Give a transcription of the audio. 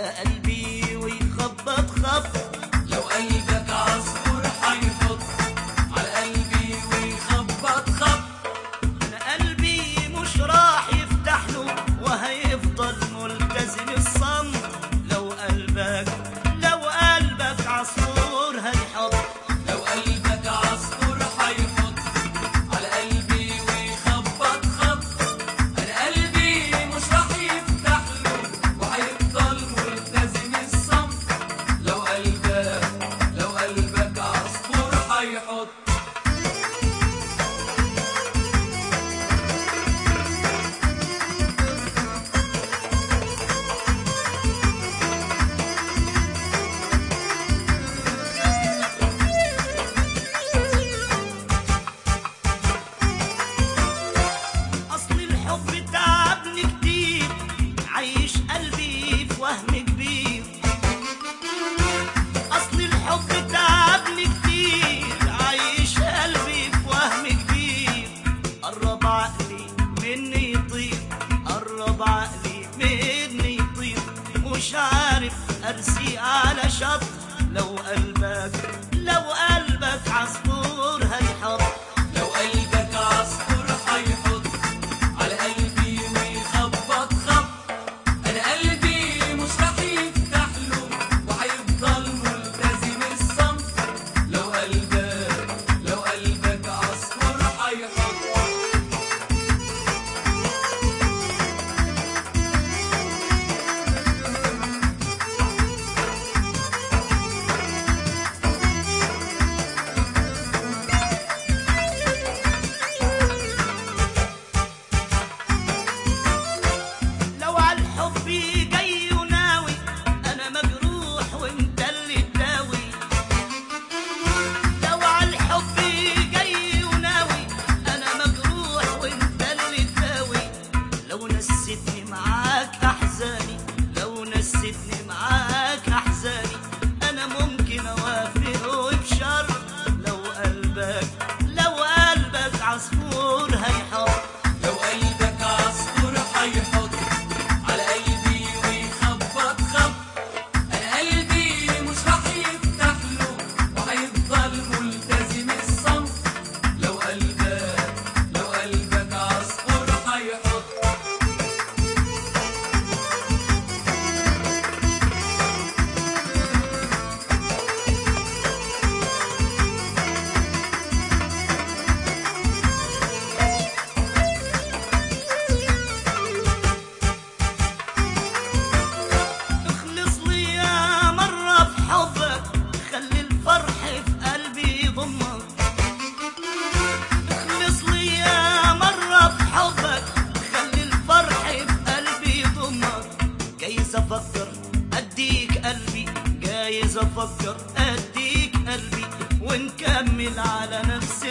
على قلبي ويخبط خبط. لو قلبك عصفور هيحط على قلبي ويخبط خبط. انا قلبي مش راح يفتح له وهيفضل ملتزم الصمت. لو قلبك عصفور هيحط. لو قلبك عصفور هيحط على قلبي ويخبط خبط. انا قلبي مش راح يفتح له وهيفضل ملتزم الصمت. لو قلبك عصفور هيحط. اصل الحب تعبني كتير، عايش قلبي في وهم كبير. اصل الحب تعبني كتير، عايش قلبي في وهم كبير. قرب عقلي مني يطير، قرب عقلي مني يطير. مش عارف ارسي على شط. لو قلبك عصفور هيحط. لو قلبك عصفور هيحط على قلبي ويخبط خبط. انا قلبي مش راح يفتح له وهيفضل ملتزم الصمت. لو قلبك عصفور هيحط. لو عالحب جاي وناوي، انا مجروح وانت اللي تداوي. لو عالحب جاي وناوي، انا مجروح وانت اللي تداوي. لو نسيتني معاك احزاني، لو نسيتني معاك احزاني، انا ممكن اوافق وبشر. لو قلبك عصفور هيحط. لو قلبك عصفور هيحط على قلبي ويخبط خبط. انا قلبي مش راح يفتح له وهيفضل ملتزم الصمت. لو قلبك عصفور هيحط. اخلص لي يا مرة في حبك، خلي الفرح في قلبي يضمك. اخلص لي يا مرة في حبك، خلي الفرح في قلبي يضمك. جايز افكر اديك قلبي، جايز افكر اديك قلبي، ونكمل على نفس